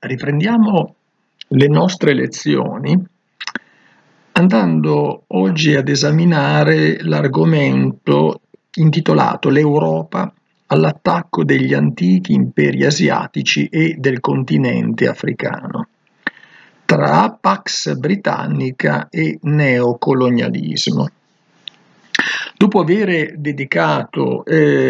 Riprendiamo le nostre lezioni andando oggi ad esaminare l'argomento intitolato L'Europa all'attacco degli antichi imperi asiatici e del continente africano, tra Pax Britannica e neocolonialismo. Dopo aver dedicato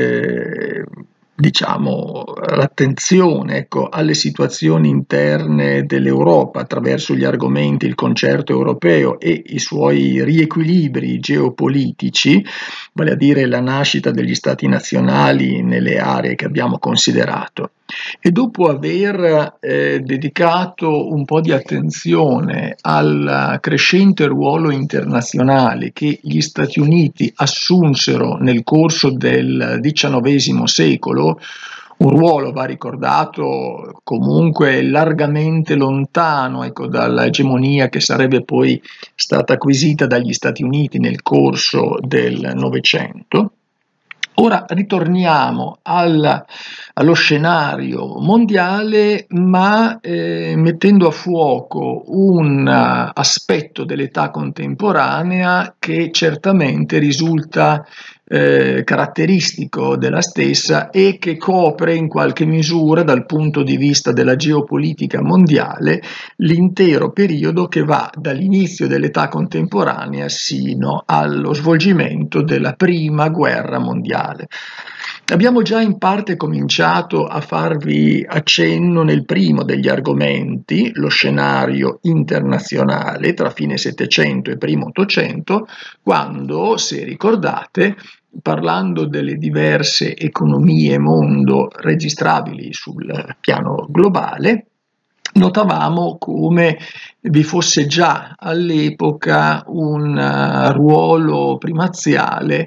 l'attenzione, ecco, alle situazioni interne dell'Europa attraverso gli argomenti il concerto europeo e i suoi riequilibri geopolitici, vale a dire la nascita degli stati nazionali nelle aree che abbiamo considerato, e dopo aver dedicato un po' di attenzione al crescente ruolo internazionale che gli Stati Uniti assunsero nel corso del XIX secolo, un ruolo, va ricordato, comunque largamente lontano, ecco, dall'egemonia che sarebbe poi stata acquisita dagli Stati Uniti nel corso del Novecento. Ora ritorniamo allo scenario mondiale, ma mettendo a fuoco un aspetto dell'età contemporanea che certamente risulta caratteristico della stessa e che copre in qualche misura dal punto di vista della geopolitica mondiale l'intero periodo che va dall'inizio dell'età contemporanea sino allo svolgimento della Prima Guerra Mondiale. Abbiamo già in parte cominciato a farvi accenno nel primo degli argomenti, lo scenario internazionale tra fine Settecento e primo Ottocento, quando, se ricordate, parlando delle diverse economie mondo registrabili sul piano globale, notavamo come vi fosse già all'epoca un ruolo primaziale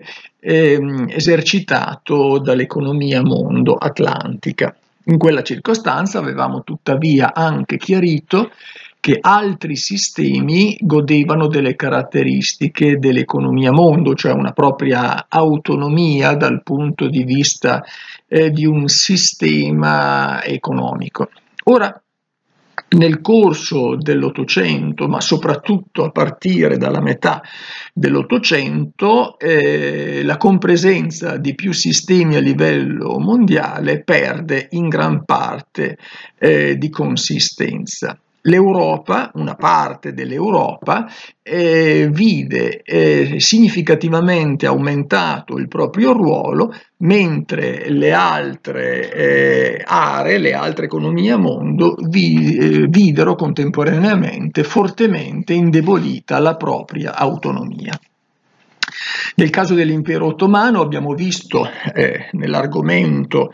esercitato dall'economia mondo atlantica. In quella circostanza avevamo tuttavia anche chiarito che altri sistemi godevano delle caratteristiche dell'economia mondo, cioè una propria autonomia dal punto di vista di un sistema economico. Ora, nel corso dell'Ottocento, ma soprattutto a partire dalla metà dell'Ottocento, la compresenza di più sistemi a livello mondiale perde in gran parte di consistenza. L'Europa, una parte dell'Europa, vide significativamente aumentato il proprio ruolo, mentre le altre aree, le altre economie a mondo videro contemporaneamente fortemente indebolita la propria autonomia. Nel caso dell'impero ottomano abbiamo visto nell'argomento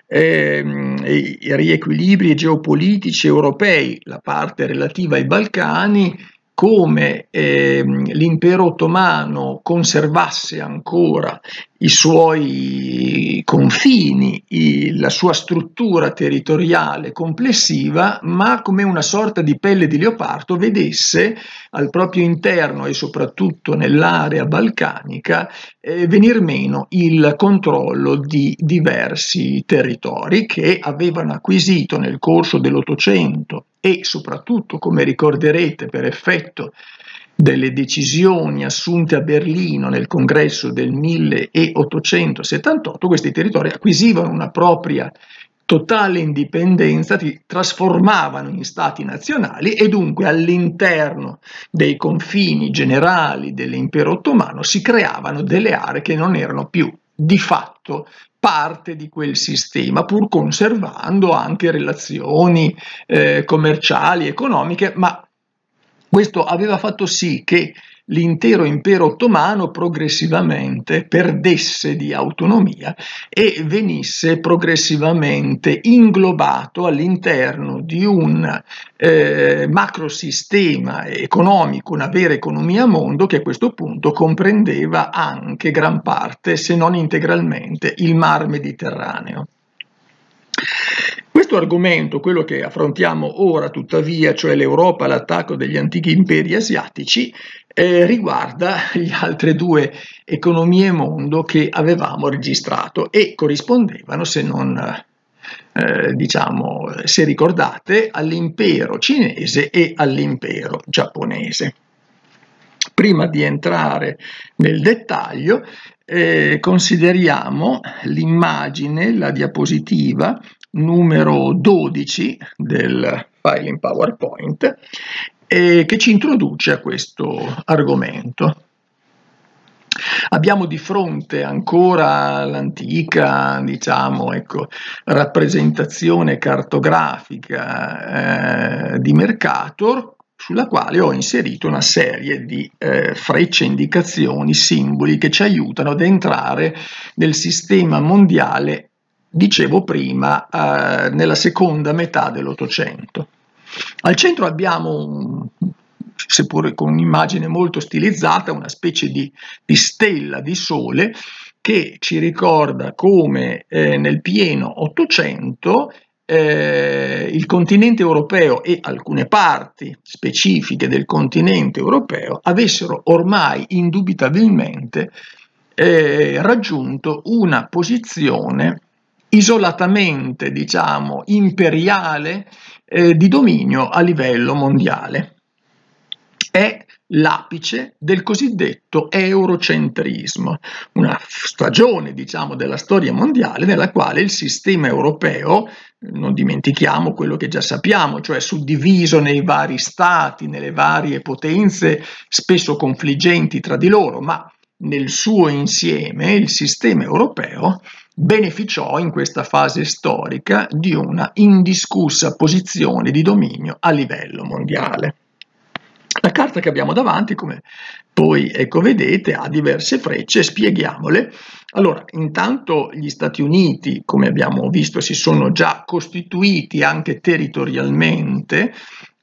i riequilibri geopolitici europei, la parte relativa ai Balcani, come l'impero ottomano conservasse ancora i suoi confini, la sua struttura territoriale complessiva, ma come una sorta di pelle di leopardo vedesse al proprio interno e soprattutto nell'area balcanica venir meno il controllo di diversi territori che avevano acquisito nel corso dell'Ottocento e soprattutto, come ricorderete, per effetto delle decisioni assunte a Berlino nel congresso del 1878, questi territori acquisivano una propria totale indipendenza, si trasformavano in stati nazionali e dunque all'interno dei confini generali dell'impero ottomano si creavano delle aree che non erano più di fatto parte di quel sistema, pur conservando anche relazioni commerciali, economiche, ma questo aveva fatto sì che l'intero impero ottomano progressivamente perdesse di autonomia e venisse progressivamente inglobato all'interno di un macrosistema economico, una vera economia a mondo che a questo punto comprendeva anche gran parte, se non integralmente, il Mar Mediterraneo. Questo argomento, quello che affrontiamo ora tuttavia, cioè l'Europa all'attacco degli antichi imperi asiatici, riguarda le altre due economie mondo che avevamo registrato e corrispondevano, se non diciamo, se ricordate, all'impero cinese e all'impero giapponese. Prima di entrare nel dettaglio, consideriamo l'immagine, la diapositiva numero 12 del file in PowerPoint, che ci introduce a questo argomento. Abbiamo di fronte ancora l'antica, diciamo, ecco, rappresentazione cartografica di Mercator, sulla quale ho inserito una serie di frecce, indicazioni, simboli che ci aiutano ad entrare nel sistema mondiale, dicevo prima, nella seconda metà dell'Ottocento. Al centro abbiamo seppure con un'immagine molto stilizzata, una specie di stella di sole che ci ricorda come nel pieno Ottocento il continente europeo e alcune parti specifiche del continente europeo avessero ormai indubitabilmente raggiunto una posizione isolatamente, diciamo, imperiale di dominio a livello mondiale. È l'apice del cosiddetto eurocentrismo, una stagione, diciamo, della storia mondiale nella quale il sistema europeo, non dimentichiamo quello che già sappiamo, cioè suddiviso nei vari stati, nelle varie potenze spesso confliggenti tra di loro, ma nel suo insieme il sistema europeo beneficiò in questa fase storica di una indiscussa posizione di dominio a livello mondiale. La carta che abbiamo davanti, come poi ecco vedete, ha diverse frecce, spieghiamole. Allora, intanto gli Stati Uniti, come abbiamo visto, si sono già costituiti anche territorialmente,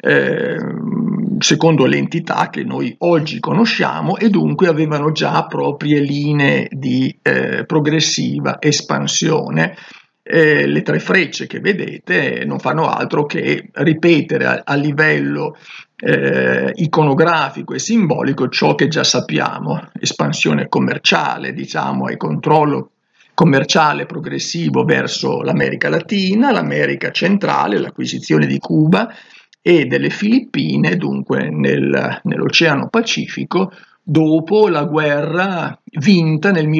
secondo l'entità che noi oggi conosciamo, e dunque avevano già proprie linee di progressiva espansione. Le tre frecce che vedete non fanno altro che ripetere a livello iconografico e simbolico ciò che già sappiamo: espansione commerciale, diciamo, e controllo commerciale progressivo verso l'America Latina, l'America centrale, l'acquisizione di Cuba e delle Filippine, dunque nell'Oceano Pacifico, dopo la guerra vinta nel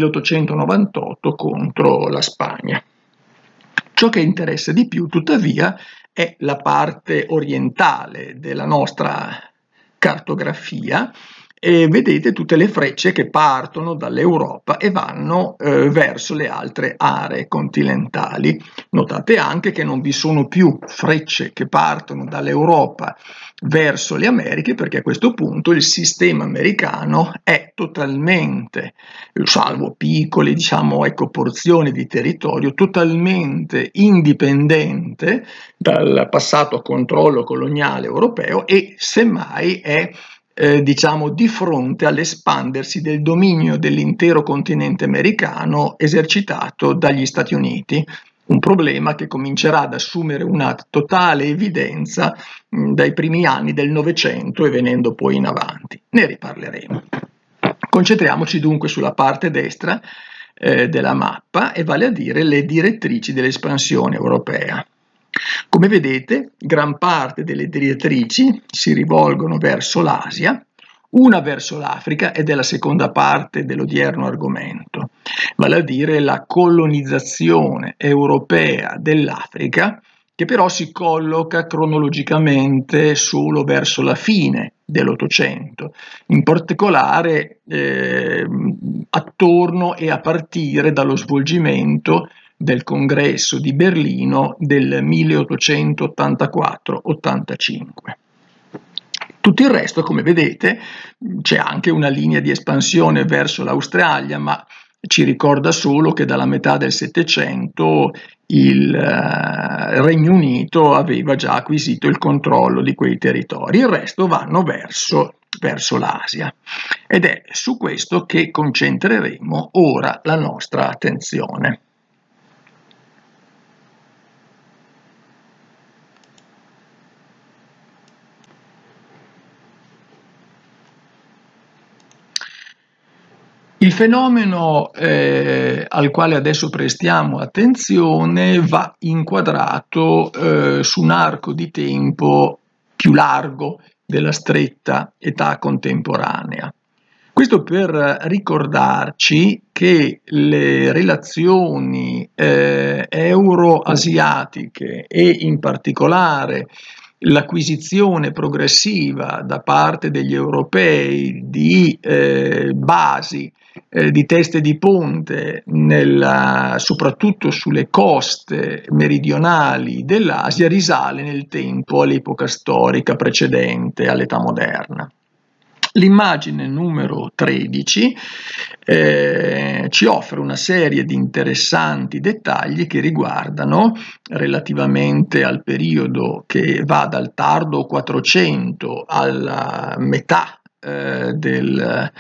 1898 contro la Spagna. Ciò che interessa di più, tuttavia, è la parte orientale della nostra cartografia, e vedete tutte le frecce che partono dall'Europa e vanno verso le altre aree continentali. Notate anche che non vi sono più frecce che partono dall'Europa verso le Americhe, perché a questo punto il sistema americano è totalmente, salvo piccole, diciamo, ecco, porzioni di territorio, totalmente indipendente dal passato controllo coloniale europeo e semmai è diciamo di fronte all'espandersi del dominio dell'intero continente americano esercitato dagli Stati Uniti, un problema che comincerà ad assumere una totale evidenza dai primi anni del Novecento e venendo poi in avanti. Ne riparleremo. Concentriamoci dunque sulla parte destra della mappa, e vale a dire le direttrici dell'espansione europea. Come vedete, gran parte delle direttrici si rivolgono verso l'Asia, una verso l'Africa, ed è la seconda parte dell'odierno argomento, vale a dire la colonizzazione europea dell'Africa, che però si colloca cronologicamente solo verso la fine dell'Ottocento, in particolare attorno e a partire dallo svolgimento del Congresso di Berlino del 1884-85. Tutto il resto, come vedete, c'è anche una linea di espansione verso l'Australia, ma ci ricorda solo che dalla metà del Settecento il Regno Unito aveva già acquisito il controllo di quei territori. Il resto vanno verso l'Asia, ed è su questo che concentreremo ora la nostra attenzione. Il fenomeno al quale adesso prestiamo attenzione va inquadrato su un arco di tempo più largo della stretta età contemporanea. Questo per ricordarci che le relazioni euroasiatiche e in particolare l'acquisizione progressiva da parte degli europei di basi di teste di ponte soprattutto sulle coste meridionali dell'Asia risale nel tempo all'epoca storica precedente all'età moderna. L'immagine numero 13 ci offre una serie di interessanti dettagli che riguardano, relativamente al periodo che va dal tardo 400 alla metà del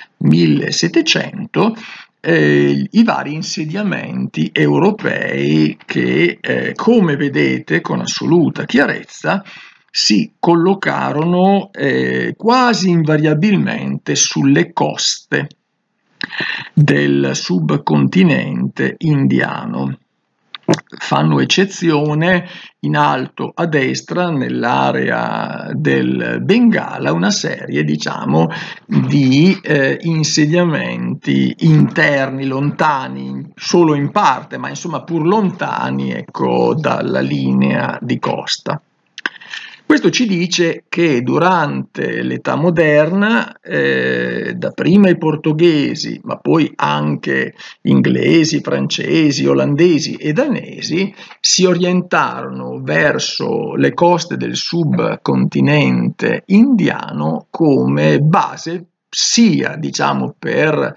1700, i vari insediamenti europei che, come vedete con assoluta chiarezza, si collocarono quasi invariabilmente sulle coste del subcontinente indiano. Fanno eccezione in alto a destra, nell'area del Bengala, una serie, diciamo, di insediamenti interni, lontani, solo in parte, ma insomma pur lontani, ecco, dalla linea di costa. Questo ci dice che durante l'età moderna, dapprima i portoghesi, ma poi anche inglesi, francesi, olandesi e danesi, si orientarono verso le coste del subcontinente indiano come base sia, diciamo, per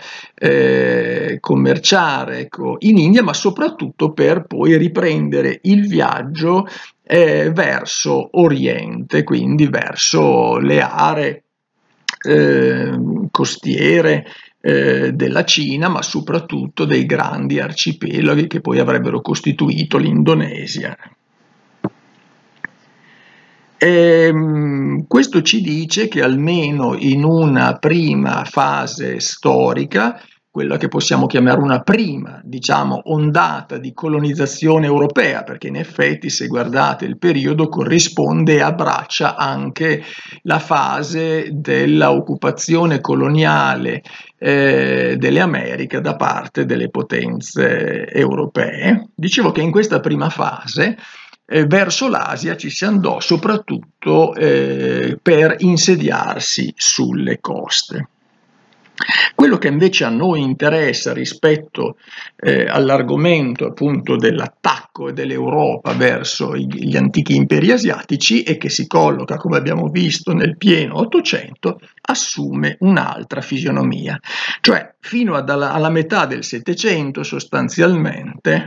commerciare, ecco, in India, ma soprattutto per poi riprendere il viaggio verso Oriente, quindi verso le aree costiere della Cina, ma soprattutto dei grandi arcipelaghi che poi avrebbero costituito l'Indonesia. Questo ci dice che almeno in una prima fase storica, quella che possiamo chiamare una prima, diciamo, ondata di colonizzazione europea, perché in effetti, se guardate il periodo, corrisponde e abbraccia anche la fase della occupazione coloniale delle Americhe da parte delle potenze europee. Dicevo che in questa prima fase verso l'Asia ci si andò soprattutto per insediarsi sulle coste. Quello che invece a noi interessa rispetto all'argomento appunto dell'attacco dell'Europa verso gli antichi imperi asiatici e che si colloca, come abbiamo visto, nel pieno Ottocento, assume un'altra fisionomia. Cioè, fino alla metà del Settecento sostanzialmente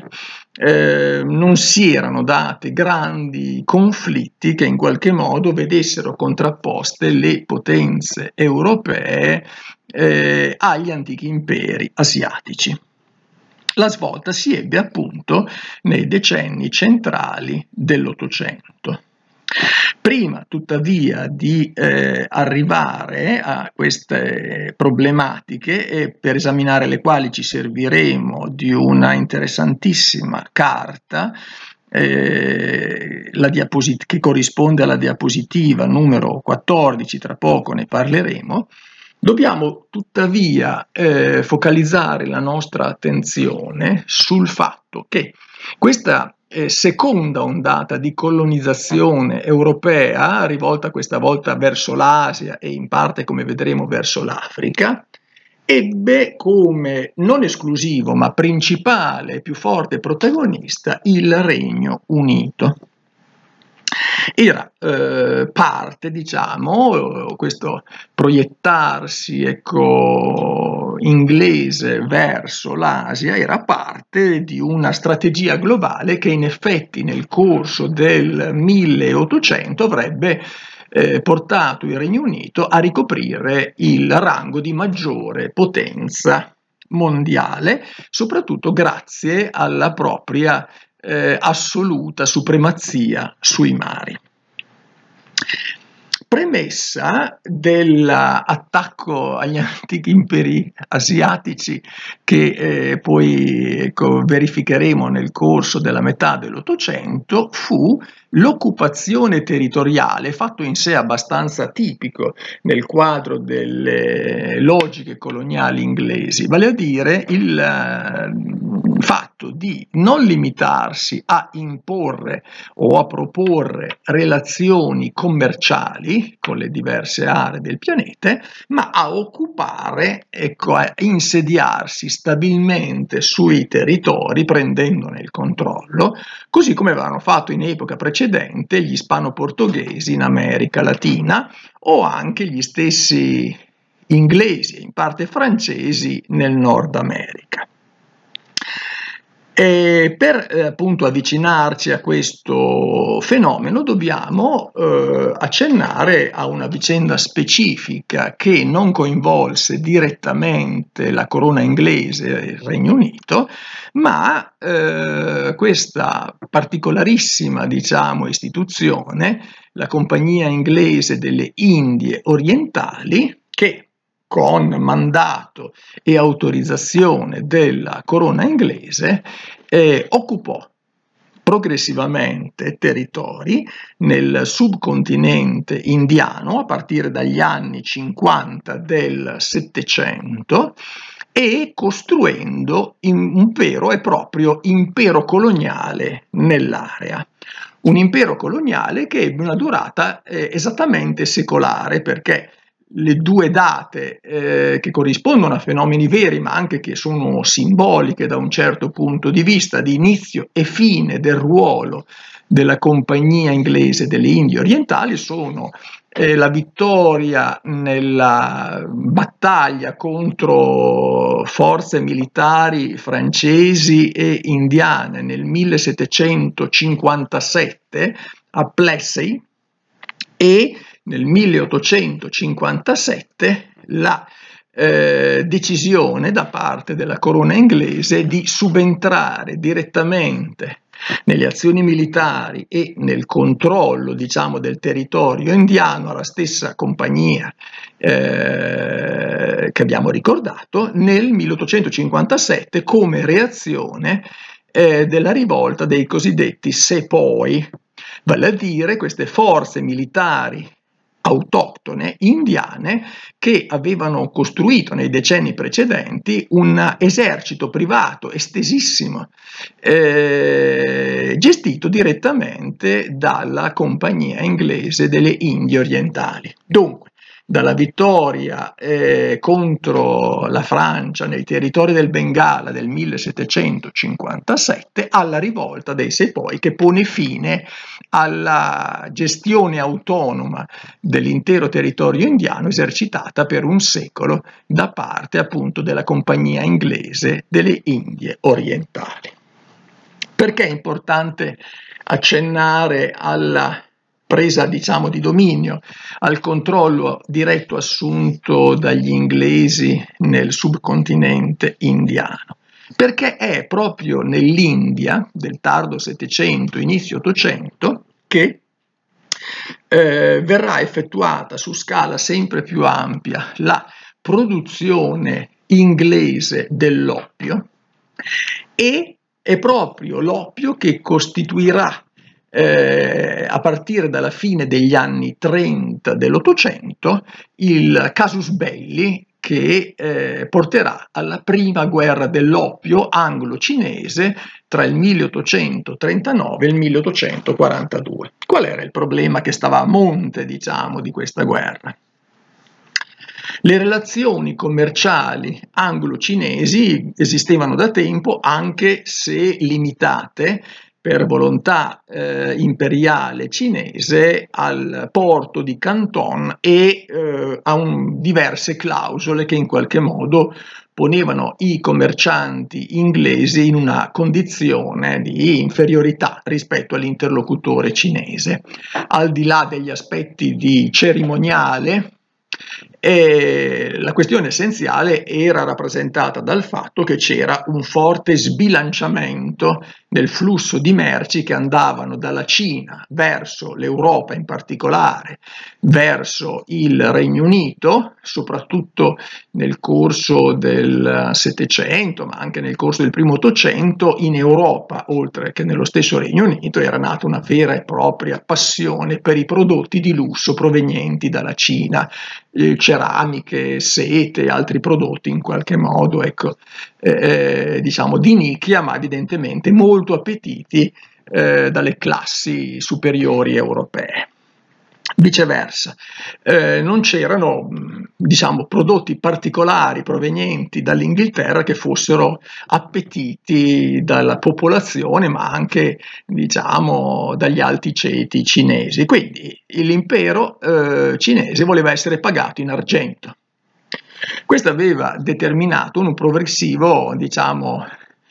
non si erano dati grandi conflitti che in qualche modo vedessero contrapposte le potenze europee agli antichi imperi asiatici. La svolta si ebbe appunto nei decenni centrali dell'Ottocento. Prima, tuttavia, di arrivare a queste problematiche, e per esaminare le quali ci serviremo di una interessantissima carta, che corrisponde alla diapositiva numero 14, tra poco ne parleremo, dobbiamo tuttavia focalizzare la nostra attenzione sul fatto che questa seconda ondata di colonizzazione europea, rivolta questa volta verso l'Asia e in parte, come vedremo, verso l'Africa, ebbe come non esclusivo ma principale e più forte protagonista il Regno Unito. Era parte, diciamo, questo proiettarsi, ecco, inglese verso l'Asia era parte di una strategia globale che in effetti nel corso del 1800 avrebbe portato il Regno Unito a ricoprire il rango di maggiore potenza mondiale, soprattutto grazie alla propria assoluta supremazia sui mari. Premessa dell'attacco agli antichi imperi asiatici che poi ecco, verificheremo nel corso della metà dell'Ottocento fu l'occupazione territoriale, fatto in sé abbastanza tipico nel quadro delle logiche coloniali inglesi, vale a dire il fatto di non limitarsi a imporre o a proporre relazioni commerciali con le diverse aree del pianeta, ma a occupare, ecco, a insediarsi stabilmente sui territori, prendendone il controllo, così come avevano fatto in epoca precedente gli ispano-portoghesi in America Latina o anche gli stessi inglesi e in parte francesi nel Nord America. E per appunto avvicinarci a questo fenomeno dobbiamo accennare a una vicenda specifica che non coinvolse direttamente la corona inglese e il Regno Unito, ma questa particolarissima, diciamo, istituzione, la Compagnia Inglese delle Indie Orientali, che con mandato e autorizzazione della corona inglese occupò progressivamente territori nel subcontinente indiano a partire dagli anni 50 del Settecento e costruendo un vero e proprio impero coloniale nell'area. Un impero coloniale che ebbe una durata esattamente secolare, perché le due date che corrispondono a fenomeni veri ma anche che sono simboliche da un certo punto di vista di inizio e fine del ruolo della Compagnia Inglese delle Indie Orientali sono la vittoria nella battaglia contro forze militari francesi e indiane nel 1757 a Plessey e nel 1857 la decisione da parte della corona inglese di subentrare direttamente nelle azioni militari e nel controllo, diciamo, del territorio indiano alla stessa compagnia che abbiamo ricordato nel 1857 come reazione della rivolta dei cosiddetti Sepoy, vale a dire queste forze militari autoctone indiane che avevano costruito nei decenni precedenti un esercito privato estesissimo gestito direttamente dalla Compagnia Inglese delle Indie Orientali. Dunque, dalla vittoria contro la Francia nei territori del Bengala del 1757 alla rivolta dei Sepoy che pone fine alla gestione autonoma dell'intero territorio indiano esercitata per un secolo da parte appunto della Compagnia Inglese delle Indie Orientali. Perché è importante accennare alla presa, diciamo, di dominio, al controllo diretto assunto dagli inglesi nel subcontinente indiano? Perché è proprio nell'India del tardo Settecento, inizio Ottocento, che verrà effettuata su scala sempre più ampia la produzione inglese dell'oppio e è proprio l'oppio che costituirà a partire dalla fine degli anni 30 dell'Ottocento il casus belli che porterà alla prima guerra dell'oppio anglo-cinese tra il 1839 e il 1842. Qual era il problema che stava a monte, diciamo, di questa guerra? Le relazioni commerciali anglo-cinesi esistevano da tempo, anche se limitate per volontà imperiale cinese al porto di Canton e a diverse clausole che in qualche modo ponevano i commercianti inglesi in una condizione di inferiorità rispetto all'interlocutore cinese. Al di là degli aspetti di cerimoniale, la questione essenziale era rappresentata dal fatto che c'era un forte sbilanciamento del flusso di merci che andavano dalla Cina verso l'Europa, in particolare verso il Regno Unito, soprattutto nel corso del Settecento, ma anche nel corso del primo Ottocento. In Europa, oltre che nello stesso Regno Unito, era nata una vera e propria passione per i prodotti di lusso provenienti dalla Cina, ceramiche, sete, altri prodotti in qualche modo, ecco, diciamo di nicchia, ma evidentemente molto appetiti dalle classi superiori europee. Viceversa, non c'erano, diciamo, prodotti particolari provenienti dall'Inghilterra che fossero appetiti dalla popolazione, ma anche, diciamo, dagli alti ceti cinesi. Quindi l'impero cinese voleva essere pagato in argento. Questo aveva determinato un progressivo, diciamo,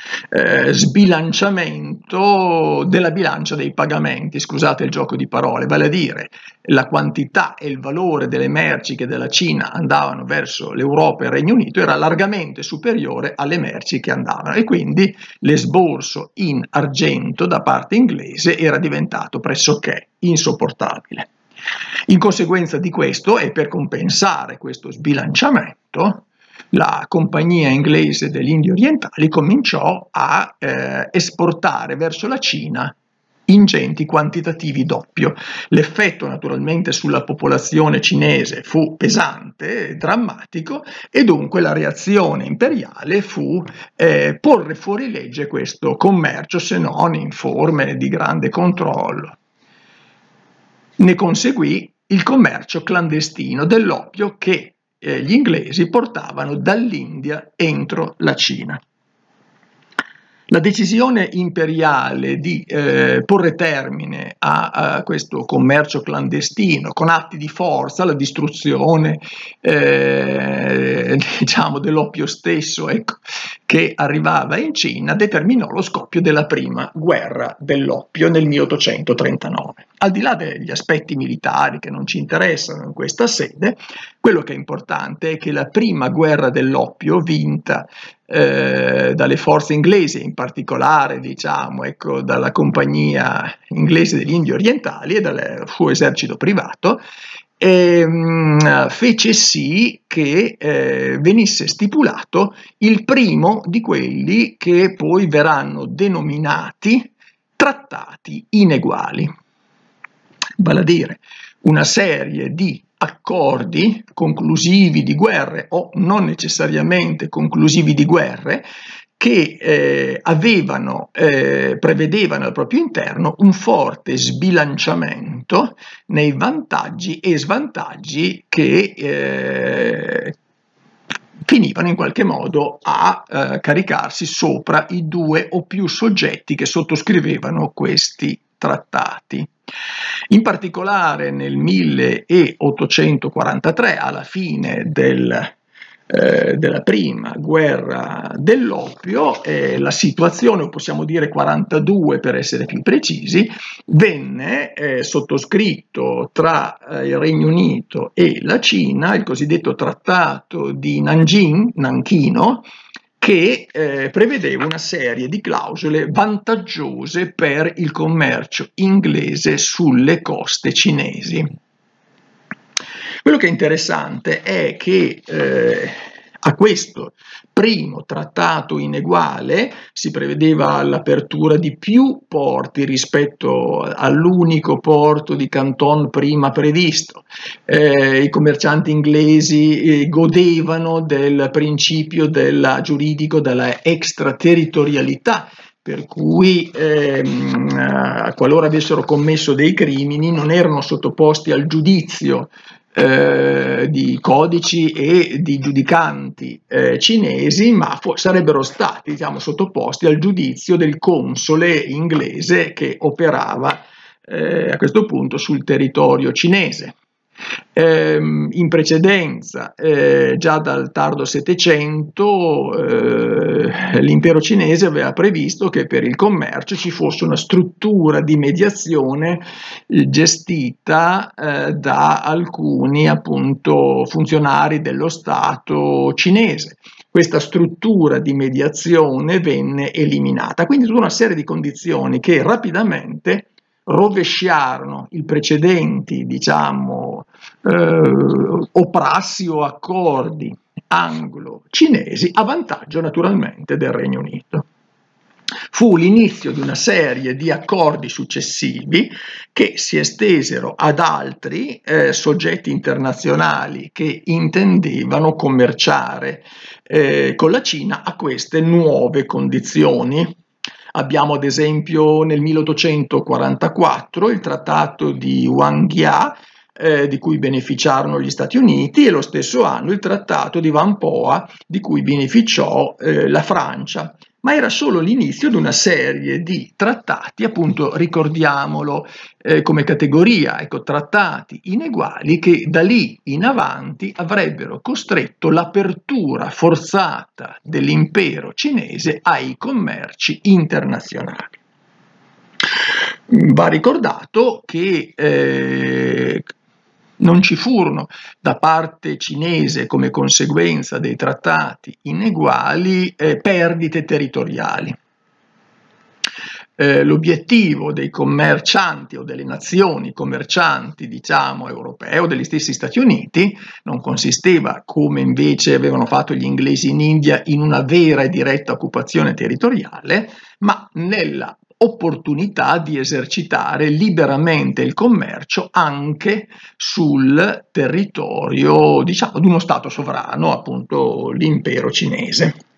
sbilanciamento della bilancia dei pagamenti, scusate il gioco di parole, vale a dire la quantità e il valore delle merci che dalla Cina andavano verso l'Europa e il Regno Unito era largamente superiore alle merci che andavano, e quindi l'esborso in argento da parte inglese era diventato pressoché insopportabile. In conseguenza di questo, e per compensare questo sbilanciamento, la compagnia inglese delle Indie Orientali cominciò a esportare verso la Cina ingenti quantitativi d'oppio. L'effetto naturalmente sulla popolazione cinese fu pesante, drammatico, e dunque la reazione imperiale fu porre fuori legge questo commercio, se non in forme di grande controllo. Ne conseguì il commercio clandestino dell'oppio che gli inglesi portavano dall'India entro la Cina. La decisione imperiale di porre termine a questo commercio clandestino con atti di forza, la distruzione diciamo dell'oppio stesso, ecco, che arrivava in Cina, determinò lo scoppio della prima guerra dell'oppio nel 1839. Al di là degli aspetti militari che non ci interessano in questa sede, quello che è importante è che la prima guerra dell'oppio, vinta dalle forze inglesi, in particolare, diciamo, ecco, dalla compagnia inglese degli Indie Orientali e dal suo esercito privato, fece sì che venisse stipulato il primo di quelli che poi verranno denominati trattati ineguali, vale a dire una serie di accordi conclusivi di guerre o non necessariamente conclusivi di guerre che prevedevano al proprio interno un forte sbilanciamento nei vantaggi e svantaggi che finivano in qualche modo a caricarsi sopra i due o più soggetti che sottoscrivevano questi trattati. In particolare nel 1843, alla fine della prima guerra dell'oppio, la situazione, o possiamo dire 42 per essere più precisi, venne sottoscritto tra il Regno Unito e la Cina il cosiddetto trattato di Nanchino, che prevedeva una serie di clausole vantaggiose per il commercio inglese sulle coste cinesi. Quello che è interessante è che a questo primo trattato ineguale si prevedeva l'apertura di più porti rispetto all'unico porto di Canton prima previsto. I commercianti inglesi godevano del principio giuridico della extraterritorialità, per cui qualora avessero commesso dei crimini non erano sottoposti al giudizio di codici e di giudicanti cinesi, ma sarebbero stati, diciamo, sottoposti al giudizio del console inglese che operava a questo punto sul territorio cinese. In precedenza, già dal tardo Settecento, l'impero cinese aveva previsto che per il commercio ci fosse una struttura di mediazione gestita da alcuni, appunto, funzionari dello Stato cinese. questa struttura di mediazione venne eliminata. Quindi tutta una serie di condizioni che rapidamente rovesciarono i precedenti, diciamo, o prassi o accordi anglo-cinesi a vantaggio naturalmente del Regno Unito. Fu l'inizio di una serie di accordi successivi che si estesero ad altri soggetti internazionali che intendevano commerciare con la Cina a queste nuove condizioni. Abbiamo ad esempio nel 1844 il trattato di Wanghia, di cui beneficiarono gli Stati Uniti, e lo stesso anno il trattato di Whampoa, di cui beneficiò la Francia. Ma era solo l'inizio di una serie di trattati, appunto ricordiamolo come categoria, ecco, trattati ineguali che da lì in avanti avrebbero costretto l'apertura forzata dell'impero cinese ai commerci internazionali. Va ricordato che non ci furono da parte cinese, come conseguenza dei trattati ineguali, perdite territoriali. L'obiettivo dei commercianti o delle nazioni commercianti, diciamo, europee o degli stessi Stati Uniti non consisteva, come invece avevano fatto gli inglesi in India, in una vera e diretta occupazione territoriale, ma nella opportunità di esercitare liberamente il commercio anche sul territorio, diciamo, di uno Stato sovrano, appunto l'impero cinese.